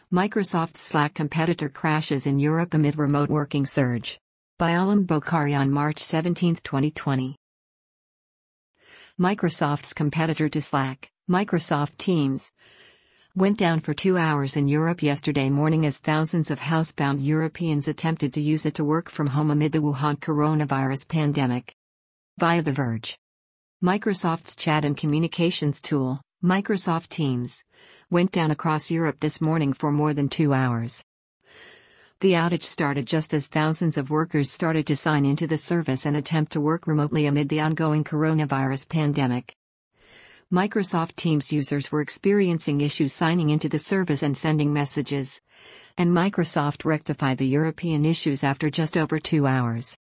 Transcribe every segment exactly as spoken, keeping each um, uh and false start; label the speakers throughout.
Speaker 1: Microsoft's Slack competitor crashes in Europe amid remote working surge. By Alam Bokhari on March seventeenth, twenty twenty. Microsoft's competitor to Slack, Microsoft Teams, went down for two hours in Europe yesterday morning as thousands of housebound Europeans attempted to use it to work from home amid the Wuhan coronavirus pandemic. Via The Verge. Microsoft's chat and communications tool, Microsoft Teams, went down across Europe this morning for more than two hours. The outage started just as thousands of workers started to sign into the service and attempt to work remotely amid the ongoing coronavirus pandemic. Microsoft Teams users were experiencing issues signing into the service and sending messages, and Microsoft rectified the European issues after just over two hours.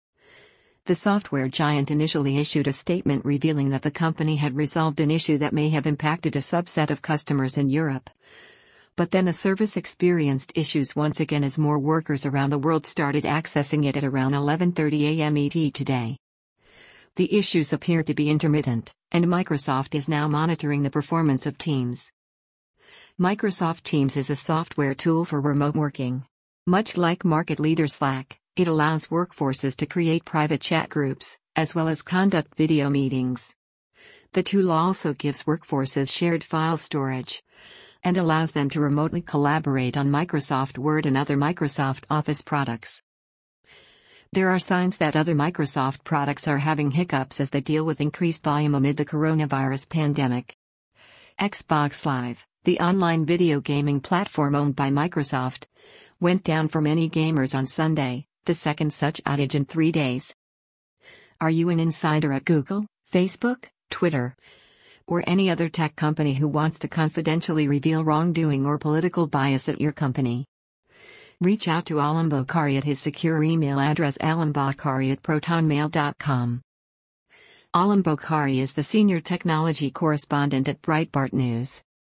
Speaker 1: The software giant initially issued a statement revealing that the company had resolved an issue that may have impacted a subset of customers in Europe. But then the service experienced issues once again as more workers around the world started accessing it at around eleven thirty a m E T today. The issues appear to be intermittent, and Microsoft is now monitoring the performance of Teams. Microsoft Teams is a software tool for remote working. Much like market leader Slack, it allows workforces to create private chat groups, as well as conduct video meetings. The tool also gives workforces shared file storage, and allows them to remotely collaborate on Microsoft Word and other Microsoft Office products. There are signs that other Microsoft products are having hiccups as they deal with increased volume amid the coronavirus pandemic. Xbox Live, the online video gaming platform owned by Microsoft, went down for many gamers on Sunday, the second such outage in three days. Are you an insider at Google, Facebook, Twitter, or any other tech company who wants to confidentially reveal wrongdoing or political bias at your company? Reach out to Alam Bokhari at his secure email address alambokhari at protonmail dot com. Alam Bokhari is the senior technology correspondent at Breitbart News.